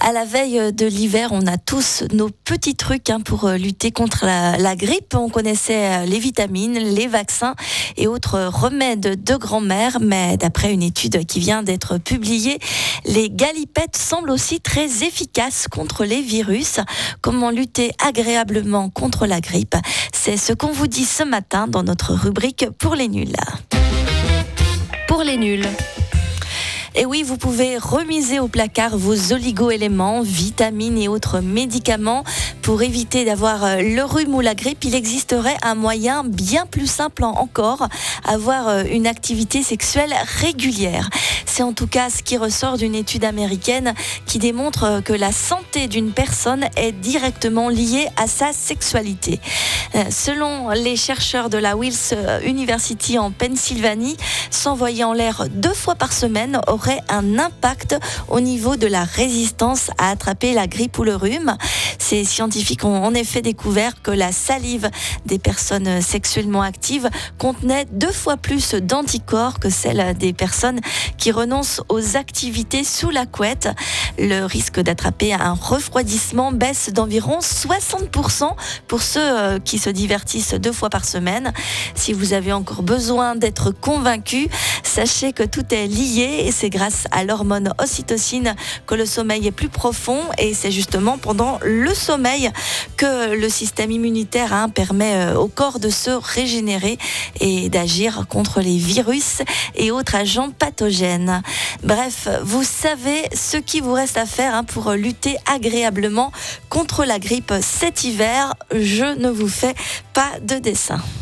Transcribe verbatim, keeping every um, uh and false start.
À la veille de l'hiver, on a tous nos petits trucs hein, pour lutter contre la, la grippe. On connaissait les vitamines, les vaccins et autres remèdes de grand-mère. Mais d'après une étude qui vient d'être publiée, les galipettes semblent aussi très efficaces contre les virus. Comment lutter agréablement contre la grippe? C'est ce qu'on vous dit ce matin dans notre rubrique Pour les nuls. Pour les nuls. Et oui, vous pouvez remiser au placard vos oligo-éléments, vitamines et autres médicaments. Pour éviter d'avoir le rhume ou la grippe, il existerait un moyen bien plus simple encore, avoir une activité sexuelle régulière. C'est en tout cas ce qui ressort d'une étude américaine qui démontre que la santé d'une personne est directement liée à sa sexualité. Selon les chercheurs de la Wills University en Pennsylvanie, s'envoyer en l'air deux fois par semaine aurait un impact au niveau de la résistance à attraper la grippe ou le rhume. Ces scientifiques ont en effet découvert que la salive des personnes sexuellement actives contenait deux fois plus d'anticorps que celle des personnes qui renoncent aux activités sous la couette. Le risque d'attraper un refroidissement baisse d'environ soixante pour cent pour ceux qui se divertissent deux fois par semaine. Si vous avez encore besoin d'être convaincu, sachez que tout est lié et c'est grâce à l'hormone ocytocine que le sommeil est plus profond et c'est justement pendant le sommeil que le système immunitaire hein, permet au corps de se régénérer et d'agir contre les virus et autres agents pathogènes. Bref, vous savez ce qu'il vous reste à faire hein, pour lutter agréablement contre la grippe cet hiver. Je ne vous fais pas de dessin.